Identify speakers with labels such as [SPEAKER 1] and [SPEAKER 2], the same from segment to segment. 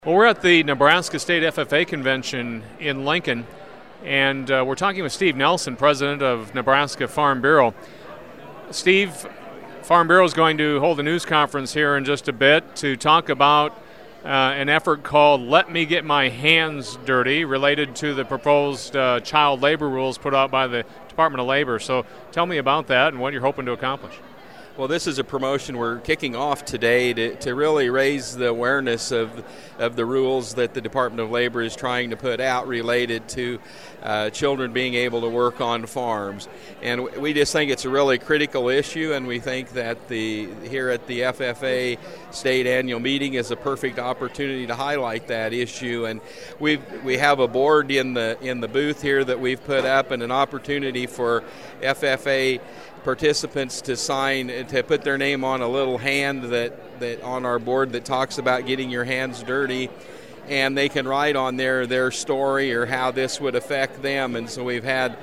[SPEAKER 1] Well, we're at the Nebraska State FFA Convention in Lincoln, and we're talking with Steve Nelson, president of Nebraska Farm Bureau. Steve, Farm Bureau is going to hold a news conference here in just a bit to talk about an effort called Let Me Get My Hands Dirty, related to the proposed child labor rules put out by the Department of Labor. So tell me about that and what you're hoping to accomplish.
[SPEAKER 2] Well, this is a promotion we're kicking off today to really raise the awareness of the rules that the Department of Labor is trying to put out related to children being able to work on farms. And we just think it's a really critical issue, and we think that here at the FFA State Annual Meeting is a perfect opportunity to highlight that issue. And we have a board in the booth here that we've put up, and an opportunity for FFA participants to sign, to put their name on a little hand that on our board that talks about getting your hands dirty, and they can write on there their story or how this would affect them. And so we've had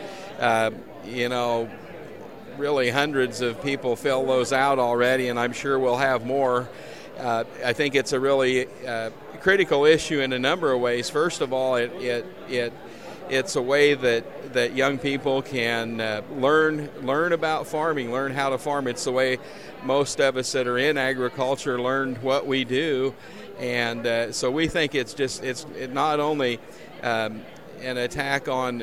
[SPEAKER 2] really hundreds of people fill those out already, and I'm sure we'll have more. I think it's a really critical issue in a number of ways. First of all, it's a way that young people can learn about farming, learn how to farm. It's the way most of us that are in agriculture learn what we do, and so we think it's not only an attack on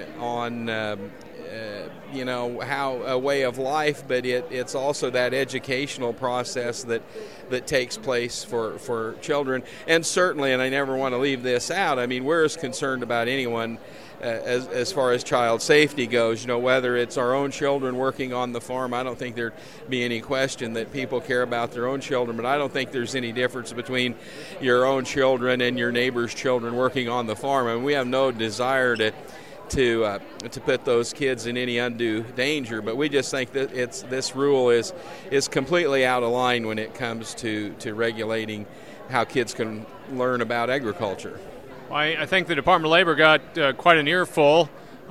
[SPEAKER 2] how a way of life, but it's also that educational process that takes place for children. And certainly, and I never want to leave this out, I mean, we're as concerned about anyone as far as child safety goes, whether it's our own children working on the farm. I don't think there'd be any question that people care about their own children, but I don't think there's any difference between your own children and your neighbor's children working on the farm. And we have no desire to put those kids in any undue danger, but we just think that this rule is completely out of line when it comes to regulating how kids can learn about agriculture.
[SPEAKER 1] Well, I think the Department of Labor got quite an earful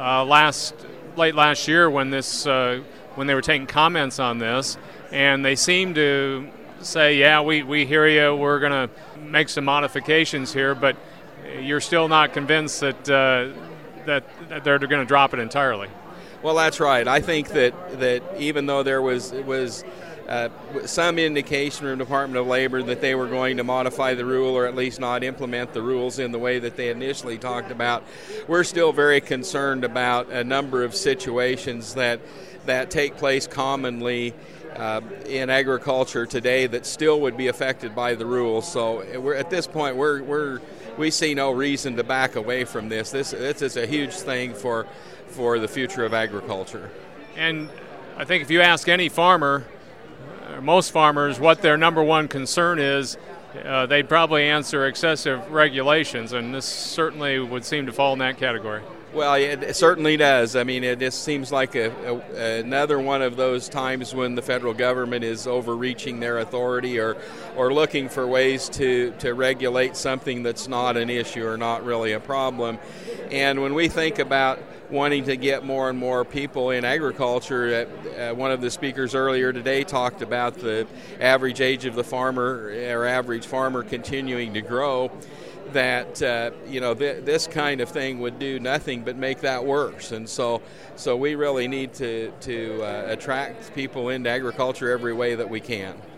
[SPEAKER 1] late last year when they were taking comments on this, and they seemed to say, yeah, we hear you, we're going to make some modifications here, but you're still not convinced that they're going to drop it entirely.
[SPEAKER 2] Well, that's right. I think that even though there was some indication from the Department of Labor that they were going to modify the rule, or at least not implement the rules in the way that they initially talked about, we're still very concerned about a number of situations that take place commonly in agriculture today that still would be affected by the rules. So at this point, we see no reason to back away from this. This is a huge thing for the future of agriculture.
[SPEAKER 1] And I think if you ask any farmer, or most farmers, what their number one concern is, they'd probably answer excessive regulations, and this certainly would seem to fall in that category.
[SPEAKER 2] Well, it certainly does. I mean, it just seems like another one of those times when the federal government is overreaching their authority or looking for ways to regulate something that's not an issue or not really a problem. And when we think about wanting to get more and more people in agriculture, one of the speakers earlier today talked about the average age of the farmer, or average farmer, continuing to grow. That this kind of thing would do nothing but make that worse, and so we really need to attract people into agriculture every way that we can.